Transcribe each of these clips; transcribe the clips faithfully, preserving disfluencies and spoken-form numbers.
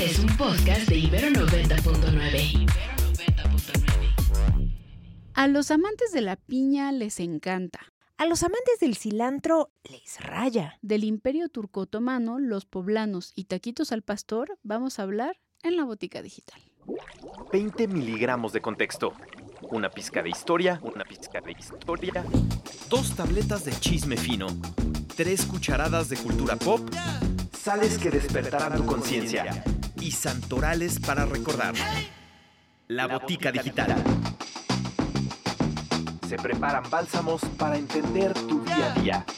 es un podcast de Ibero noventa punto nueve. A los amantes de la piña les encanta. A los amantes del cilantro les raya. Del Imperio Turco Otomano, los poblanos y taquitos al pastor, vamos a hablar en la Botica Digital. veinte miligramos de contexto. Una pizca de historia, una pizca de historia. Dos tabletas de chisme fino. Tres cucharadas de cultura pop. Sales que despertarán tu conciencia. Y santorales para recordar. La Botica Digital. Se preparan bálsamos para entender tu día a día.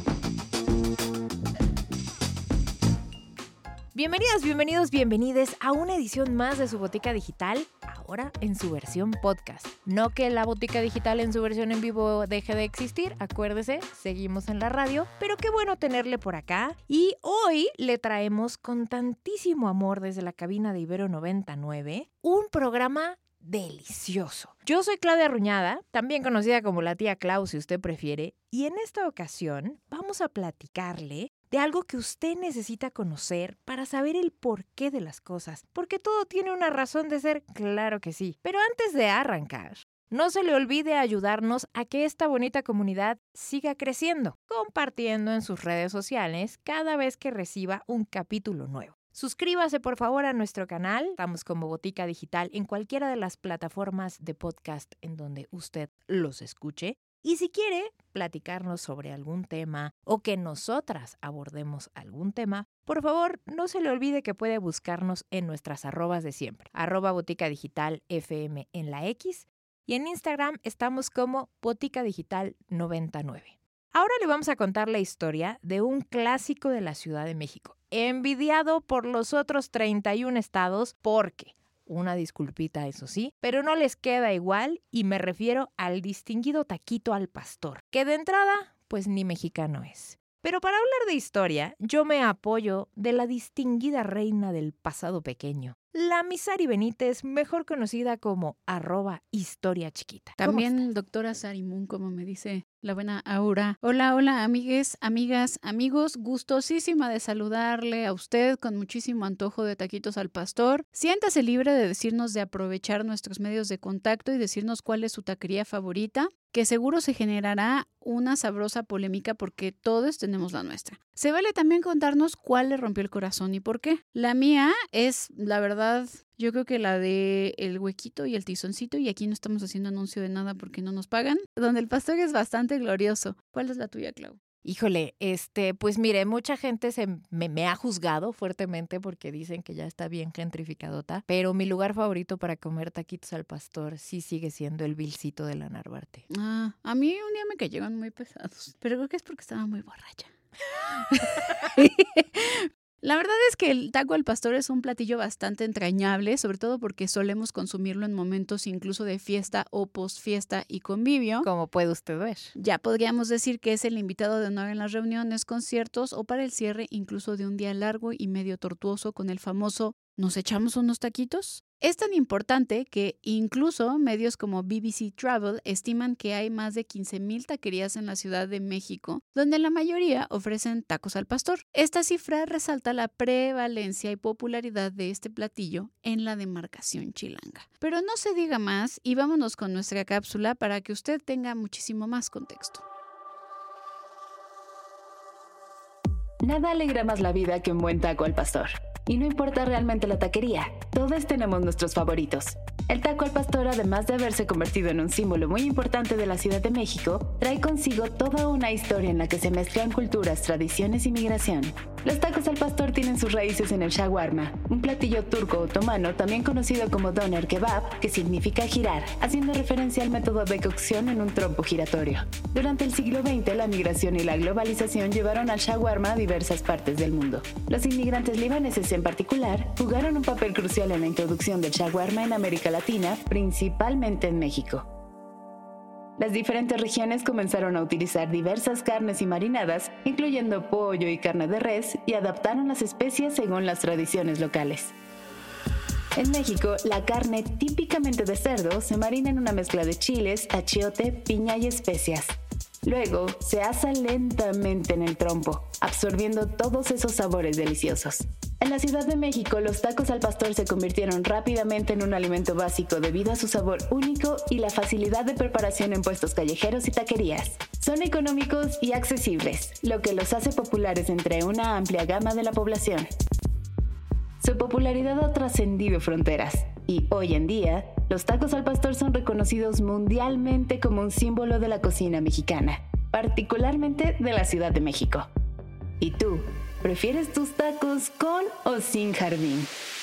Bienvenidas, bienvenidos, bienvenides a una edición más de su Botica Digital, ahora en su versión podcast. No que la Botica Digital en su versión en vivo deje de existir, acuérdese, seguimos en la radio, pero qué bueno tenerle por acá. Y hoy le traemos con tantísimo amor desde la cabina de Ibero noventa y nueve un programa delicioso. Yo soy Claudia Ruñada, también conocida como la tía Clau si usted prefiere, y en esta ocasión vamos a platicarle de algo que usted necesita conocer para saber el porqué de las cosas, porque todo tiene una razón de ser, claro que sí. Pero antes de arrancar, no se le olvide ayudarnos a que esta bonita comunidad siga creciendo, compartiendo en sus redes sociales cada vez que reciba un capítulo nuevo. Suscríbase por favor a nuestro canal, estamos como Botica Digital en cualquiera de las plataformas de podcast en donde usted los escuche. Y si quiere platicarnos sobre algún tema o que nosotras abordemos algún tema, por favor no se le olvide que puede buscarnos en nuestras arrobas de siempre. Arroba Botica Digital F M en la X y en Instagram estamos como Botica Digital noventa y nueve. Ahora le vamos a contar la historia de un clásico de la Ciudad de México, envidiado por los otros treinta y un estados porque... Una disculpita, eso sí, pero no les queda igual y me refiero al distinguido taquito al pastor, que de entrada, pues ni mexicano es. Pero para hablar de historia, yo me apoyo de la distinguida reina del pasado pequeño, la Misari Benítez, mejor conocida como arroba historia chiquita. También doctora Sarimun, como me dice la buena Aura. Hola, hola, amigues, amigas, amigos. Gustosísima de saludarle a usted con muchísimo antojo de taquitos al pastor. Siéntase libre de decirnos de aprovechar nuestros medios de contacto y decirnos cuál es su taquería favorita, que seguro se generará una sabrosa polémica porque todos tenemos la nuestra. Se vale también contarnos cuál le rompió el corazón y por qué. La mía es, la verdad, yo creo que la de el huequito y el tizoncito, y aquí no estamos haciendo anuncio de nada porque no nos pagan, donde el pastor es bastante glorioso. ¿Cuál es la tuya, Clau? Híjole, este, pues mire, mucha gente se me, me ha juzgado fuertemente porque dicen que ya está bien gentrificadota, pero mi lugar favorito para comer taquitos al pastor sí sigue siendo el Vilcito de la Narvarte. Ah, a mí un día me cayeron muy pesados, pero creo que es porque estaba muy borracha. La verdad es que el taco al pastor es un platillo bastante entrañable, sobre todo porque solemos consumirlo en momentos incluso de fiesta o posfiesta y convivio. Como puede usted ver. Ya podríamos decir que es el invitado de honor en las reuniones, conciertos o para el cierre incluso de un día largo y medio tortuoso con el famoso ¿nos echamos unos taquitos? Es tan importante que incluso medios como B B C Travel estiman que hay más de quince mil taquerías en la Ciudad de México, donde la mayoría ofrecen tacos al pastor. Esta cifra resalta la prevalencia y popularidad de este platillo en la demarcación chilanga. Pero no se diga más y vámonos con nuestra cápsula para que usted tenga muchísimo más contexto. Nada alegra más la vida que un buen taco al pastor. Y no importa realmente la taquería, todos tenemos nuestros favoritos. El taco al pastor, además de haberse convertido en un símbolo muy importante de la Ciudad de México, trae consigo toda una historia en la que se mezclan culturas, tradiciones y migración. Los tacos al pastor tienen sus raíces en el shawarma, un platillo turco-otomano también conocido como doner kebab, que significa girar, haciendo referencia al método de cocción en un trompo giratorio. Durante el siglo veinte, la migración y la globalización llevaron al shawarma a diversas partes del mundo. Los inmigrantes libaneses en particular jugaron un papel crucial en la introducción del shawarma en América Latina, principalmente en México. Las diferentes regiones comenzaron a utilizar diversas carnes y marinadas, incluyendo pollo y carne de res, y adaptaron las especias según las tradiciones locales. En México, la carne típicamente de cerdo se marina en una mezcla de chiles, achiote, piña y especias. Luego, se asa lentamente en el trompo, absorbiendo todos esos sabores deliciosos. En la Ciudad de México, los tacos al pastor se convirtieron rápidamente en un alimento básico debido a su sabor único y la facilidad de preparación en puestos callejeros y taquerías. Son económicos y accesibles, lo que los hace populares entre una amplia gama de la población. Su popularidad ha trascendido fronteras y, hoy en día, los tacos al pastor son reconocidos mundialmente como un símbolo de la cocina mexicana, particularmente de la Ciudad de México. ¿Y tú, prefieres tus tacos con o sin jardín?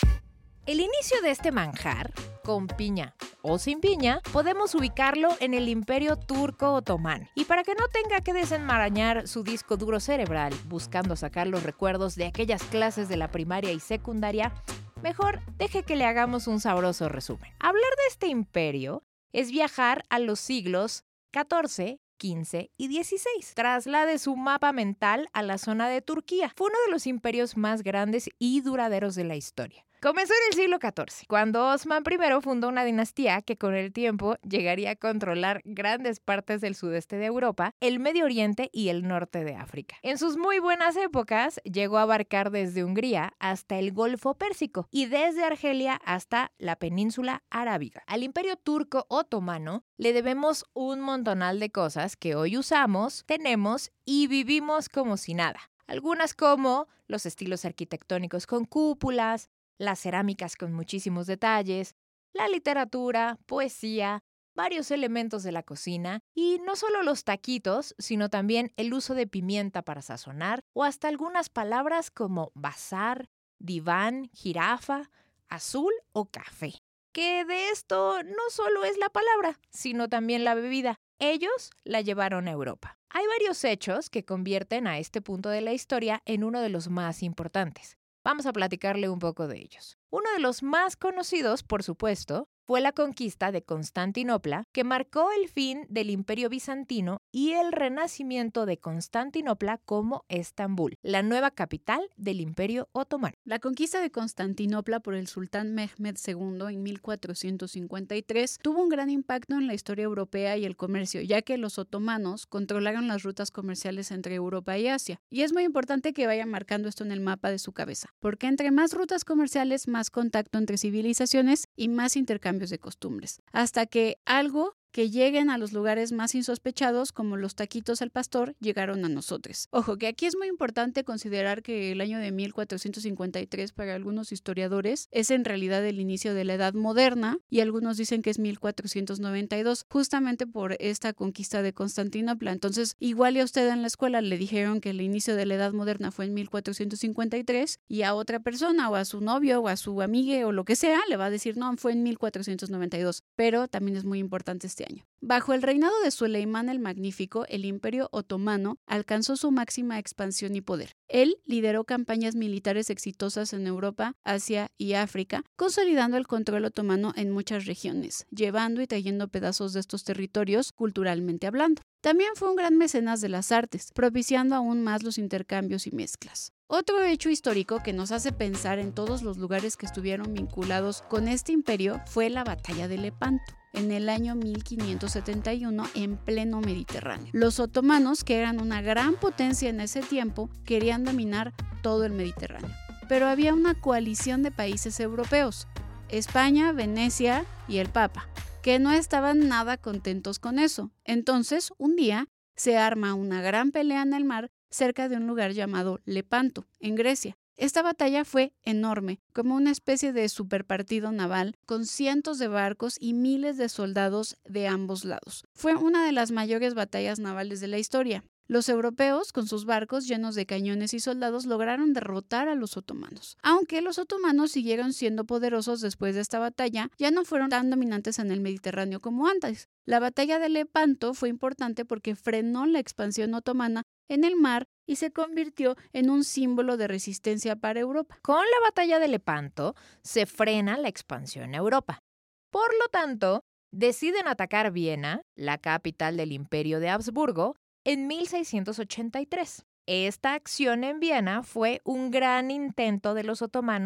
El inicio de este manjar, con piña o sin piña, podemos ubicarlo en el Imperio Turco Otomano. Y para que no tenga que desenmarañar su disco duro cerebral buscando sacar los recuerdos de aquellas clases de la primaria y secundaria, mejor deje que le hagamos un sabroso resumen. Hablar de este imperio es viajar a los siglos catorce, quince y dieciséis. Traslade su mapa mental a la zona de Turquía. Fue uno de los imperios más grandes y duraderos de la historia. Comenzó en el siglo catorce, cuando Osman primero fundó una dinastía que con el tiempo llegaría a controlar grandes partes del sudeste de Europa, el Medio Oriente y el norte de África. En sus muy buenas épocas, llegó a abarcar desde Hungría hasta el Golfo Pérsico y desde Argelia hasta la península arábiga. Al Imperio Turco Otomano le debemos un montonal de cosas que hoy usamos, tenemos y vivimos como si nada. Algunas como los estilos arquitectónicos con cúpulas, las cerámicas con muchísimos detalles, la literatura, poesía, varios elementos de la cocina y no solo los taquitos, sino también el uso de pimienta para sazonar o hasta algunas palabras como bazar, diván, jirafa, azul o café. Que de esto no solo es la palabra, sino también la bebida. Ellos la llevaron a Europa. Hay varios hechos que convierten a este punto de la historia en uno de los más importantes. Vamos a platicarle un poco de ellos. Uno de los más conocidos, por supuesto, fue la conquista de Constantinopla, que marcó el fin del Imperio Bizantino y el renacimiento de Constantinopla como Estambul, la nueva capital del Imperio Otomano. La conquista de Constantinopla por el sultán Mehmed segundo en mil cuatrocientos cincuenta y tres tuvo un gran impacto en la historia europea y el comercio, ya que los otomanos controlaron las rutas comerciales entre Europa y Asia. Y es muy importante que vayan marcando esto en el mapa de su cabeza, porque entre más rutas comerciales, más contacto entre civilizaciones y más intercambio de costumbres, hasta que algo que lleguen a los lugares más insospechados, como los taquitos al pastor, llegaron a nosotros. Ojo, que aquí es muy importante considerar que el año de mil cuatrocientos cincuenta y tres para algunos historiadores es en realidad el inicio de la Edad Moderna y algunos dicen que es mil cuatrocientos noventa y dos, justamente por esta conquista de Constantinopla. Entonces, igual y a usted en la escuela le dijeron que el inicio de la Edad Moderna fue en mil cuatrocientos cincuenta y tres y a otra persona o a su novio o a su amiga o lo que sea le va a decir no, fue en mil cuatrocientos noventa y dos, pero también es muy importante este año. Bajo el reinado de Suleimán el Magnífico, el Imperio Otomano alcanzó su máxima expansión y poder. Él lideró campañas militares exitosas en Europa, Asia y África, consolidando el control otomano en muchas regiones, llevando y trayendo pedazos de estos territorios culturalmente hablando. También fue un gran mecenas de las artes, propiciando aún más los intercambios y mezclas. Otro hecho histórico que nos hace pensar en todos los lugares que estuvieron vinculados con este imperio fue la Batalla de Lepanto, en el año mil quinientos setenta y uno en pleno Mediterráneo. Los otomanos, que eran una gran potencia en ese tiempo, querían dominar todo el Mediterráneo. Pero había una coalición de países europeos, España, Venecia y el Papa, que no estaban nada contentos con eso. Entonces, un día, se arma una gran pelea en el mar cerca de un lugar llamado Lepanto, en Grecia. Esta batalla fue enorme, como una especie de superpartido naval con cientos de barcos y miles de soldados de ambos lados. Fue una de las mayores batallas navales de la historia. Los europeos, con sus barcos llenos de cañones y soldados, lograron derrotar a los otomanos. Aunque los otomanos siguieron siendo poderosos después de esta batalla, ya no fueron tan dominantes en el Mediterráneo como antes. La batalla de Lepanto fue importante porque frenó la expansión otomana en el mar y se convirtió en un símbolo de resistencia para Europa. Con la batalla de Lepanto se frena la expansión a Europa. Por lo tanto, deciden atacar Viena, la capital del Imperio de Habsburgo, en mil seiscientos ochenta y tres. Esta acción en Viena fue un gran intento de los otomanos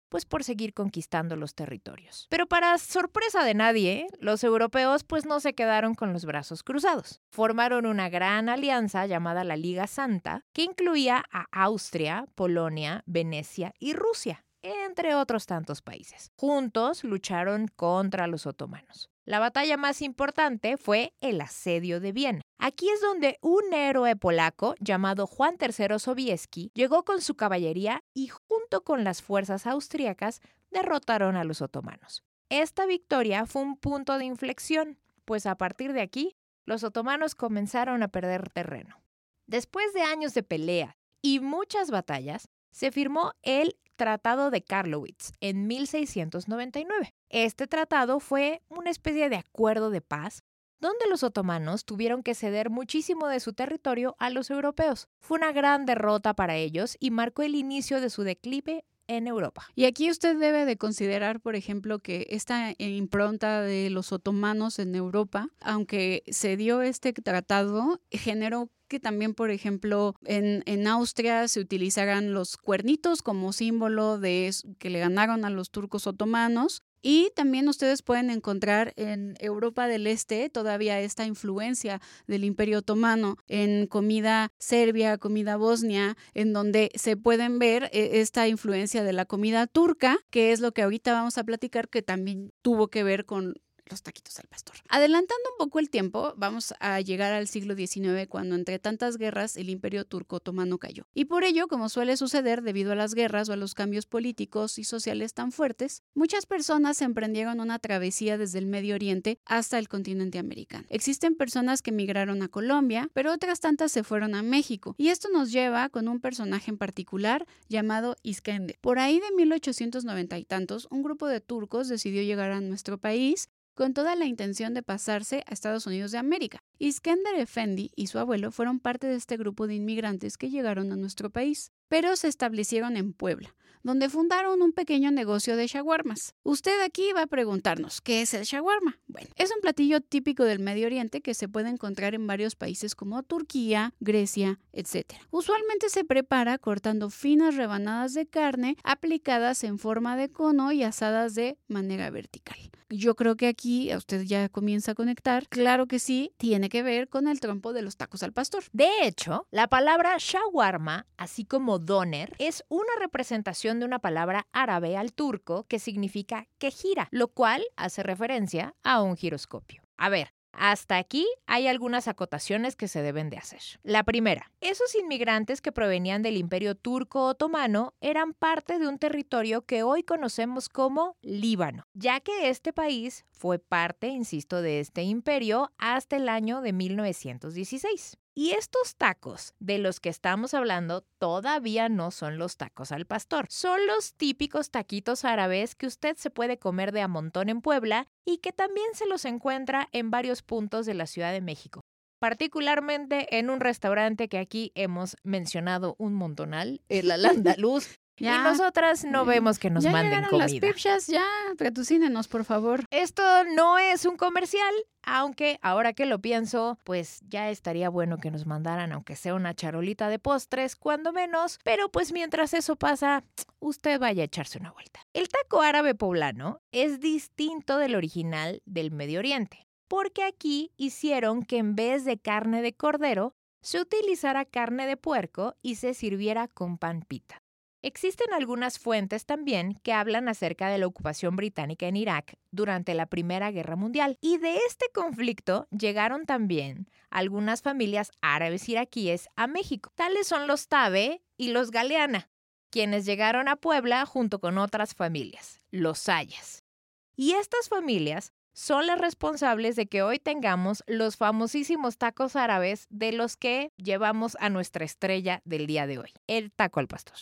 pues por seguir conquistando los territorios. Pero para sorpresa de nadie, los europeos pues no se quedaron con los brazos cruzados. Formaron una gran alianza llamada la Liga Santa, que incluía a Austria, Polonia, Venecia y Rusia, entre otros tantos países. Juntos lucharon contra los otomanos. La batalla más importante fue el asedio de Viena. Aquí es donde un héroe polaco llamado Juan tercero Sobieski llegó con su caballería y junto con las fuerzas austríacas derrotaron a los otomanos. Esta victoria fue un punto de inflexión, pues a partir de aquí los otomanos comenzaron a perder terreno. Después de años de pelea y muchas batallas, se firmó el Tratado de Karlowitz en mil seiscientos noventa y nueve. Este tratado fue una especie de acuerdo de paz donde los otomanos tuvieron que ceder muchísimo de su territorio a los europeos. Fue una gran derrota para ellos y marcó el inicio de su declive en Europa. Y aquí usted debe de considerar, por ejemplo, que esta impronta de los otomanos en Europa, aunque se dio este tratado, generó que también, por ejemplo, en, en Austria se utilizaran los cuernitos como símbolo de que le ganaron a los turcos otomanos. Y también ustedes pueden encontrar en Europa del Este todavía esta influencia del Imperio Otomano en comida serbia, comida bosnia, en donde se pueden ver esta influencia de la comida turca, que es lo que ahorita vamos a platicar, que también tuvo que ver con los taquitos al pastor. Adelantando un poco el tiempo, vamos a llegar al siglo diecinueve, cuando entre tantas guerras el Imperio Turco Otomano cayó. Y por ello, como suele suceder debido a las guerras o a los cambios políticos y sociales tan fuertes, muchas personas emprendieron una travesía desde el Medio Oriente hasta el continente americano. Existen personas que migraron a Colombia, pero otras tantas se fueron a México. Y esto nos lleva con un personaje en particular llamado Iskender. Por ahí de mil ochocientos noventa y tantos, un grupo de turcos decidió llegar a nuestro país con toda la intención de pasarse a Estados Unidos de América. Iskender Efendi y su abuelo fueron parte de este grupo de inmigrantes que llegaron a nuestro país, pero se establecieron en Puebla, donde fundaron un pequeño negocio de shawarmas. Usted aquí va a preguntarnos, ¿qué es el shawarma? Bueno, es un platillo típico del Medio Oriente que se puede encontrar en varios países como Turquía, Grecia, etcétera. Usualmente se prepara cortando finas rebanadas de carne aplicadas en forma de cono y asadas de manera vertical. Yo creo que aquí usted ya comienza a conectar. Claro que sí, tiene que ver con el trompo de los tacos al pastor. De hecho, la palabra shawarma, así como doner, es una representación de una palabra árabe al turco que significa que gira, lo cual hace referencia a un giroscopio. A ver, hasta aquí hay algunas acotaciones que se deben de hacer. La primera, esos inmigrantes que provenían del Imperio Turco Otomano eran parte de un territorio que hoy conocemos como Líbano, ya que este país fue parte, insisto, de este imperio hasta el año de mil novecientos dieciséis. Y estos tacos de los que estamos hablando todavía no son los tacos al pastor. Son los típicos taquitos árabes que usted se puede comer de a montón en Puebla y que también se los encuentra en varios puntos de la Ciudad de México. Particularmente en un restaurante que aquí hemos mencionado un montonal, el Al Andaluz. Ya. Y nosotras no vemos que nos ya manden comida. Las pipchas, ya, patrocínenos, por favor. Esto no es un comercial, aunque ahora que lo pienso, pues ya estaría bueno que nos mandaran, aunque sea una charolita de postres, cuando menos. Pero pues mientras eso pasa, usted vaya a echarse una vuelta. El taco árabe poblano es distinto del original del Medio Oriente, porque aquí hicieron que en vez de carne de cordero, se utilizara carne de puerco y se sirviera con pan pita. Existen algunas fuentes también que hablan acerca de la ocupación británica en Irak durante la Primera Guerra Mundial. Y de este conflicto llegaron también algunas familias árabes iraquíes a México. Tales son los Tabe y los Galeana, quienes llegaron a Puebla junto con otras familias, los Sayas. Y estas familias son las responsables de que hoy tengamos los famosísimos tacos árabes de los que llevamos a nuestra estrella del día de hoy, el taco al pastor.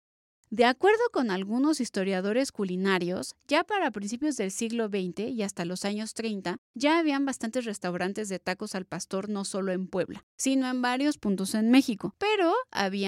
De acuerdo con algunos historiadores culinarios, ya para principios del siglo veinte y hasta los años treinta, ya habían bastantes restaurantes de tacos al pastor no solo en Puebla, sino en varios puntos en México. Pero habían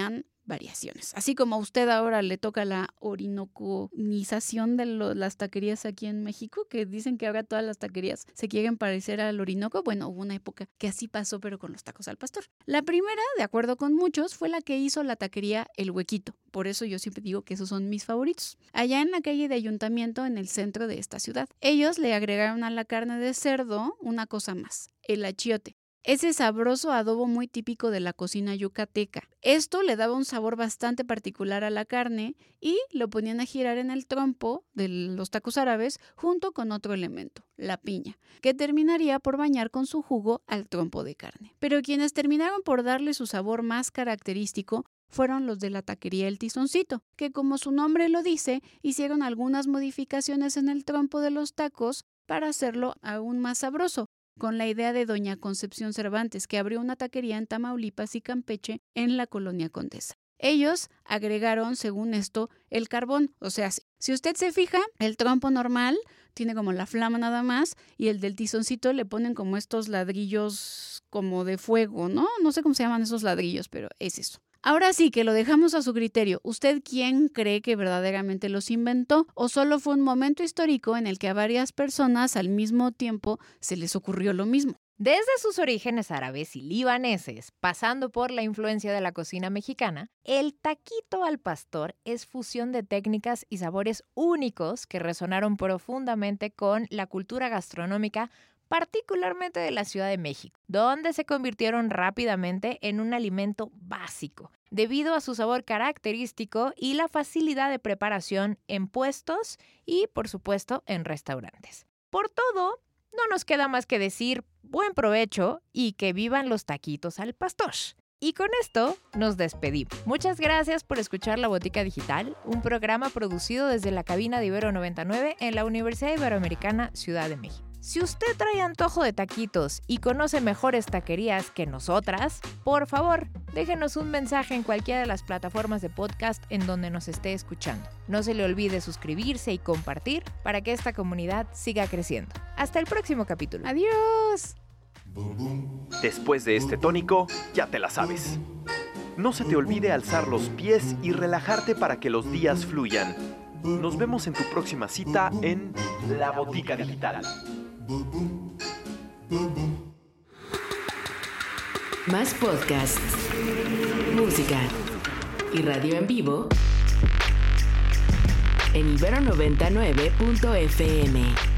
variaciones. Así como a usted ahora le toca la orinoconización de lo, las taquerías aquí en México, que dicen que ahora todas las taquerías se quieren parecer al Orinoco. Bueno, hubo una época que así pasó, pero con los tacos al pastor. La primera, de acuerdo con muchos, fue la que hizo la taquería El Huequito. Por eso yo siempre digo que esos son mis favoritos. Allá en la calle de Ayuntamiento, en el centro de esta ciudad. Ellos le agregaron a la carne de cerdo una cosa más, el achiote. Ese sabroso adobo muy típico de la cocina yucateca. Esto le daba un sabor bastante particular a la carne y lo ponían a girar en el trompo de los tacos árabes junto con otro elemento, la piña, que terminaría por bañar con su jugo al trompo de carne. Pero quienes terminaron por darle su sabor más característico fueron los de la taquería El Tizoncito, que como su nombre lo dice, hicieron algunas modificaciones en el trompo de los tacos para hacerlo aún más sabroso, con la idea de doña Concepción Cervantes, que abrió una taquería en Tamaulipas y Campeche en la colonia Condesa. Ellos agregaron, según esto, el carbón. O sea, si usted se fija, el trompo normal tiene como la flama nada más y el del tizoncito le ponen como estos ladrillos como de fuego, ¿no? No sé cómo se llaman esos ladrillos, pero es eso. Ahora sí que lo dejamos a su criterio. ¿Usted quién cree que verdaderamente los inventó? ¿O solo fue un momento histórico en el que a varias personas al mismo tiempo se les ocurrió lo mismo? Desde sus orígenes árabes y libaneses, pasando por la influencia de la cocina mexicana, el taquito al pastor es fusión de técnicas y sabores únicos que resonaron profundamente con la cultura gastronómica, particularmente de la Ciudad de México, donde se convirtieron rápidamente en un alimento básico, debido a su sabor característico y la facilidad de preparación en puestos y, por supuesto, en restaurantes. Por todo, no nos queda más que decir buen provecho y que vivan los taquitos al pastor. Y con esto nos despedimos. Muchas gracias por escuchar La Botica Digital, un programa producido desde la cabina de Ibero noventa y nueve en la Universidad Iberoamericana Ciudad de México. Si usted trae antojo de taquitos y conoce mejores taquerías que nosotras, por favor, déjenos un mensaje en cualquiera de las plataformas de podcast en donde nos esté escuchando. No se le olvide suscribirse y compartir para que esta comunidad siga creciendo. Hasta el próximo capítulo. ¡Adiós! Después de este tónico, ya te la sabes. No se te olvide alzar los pies y relajarte para que los días fluyan. Nos vemos en tu próxima cita en La Botica Digital. Más podcasts, música y radio en vivo en ibero noventa y nueve punto efe eme.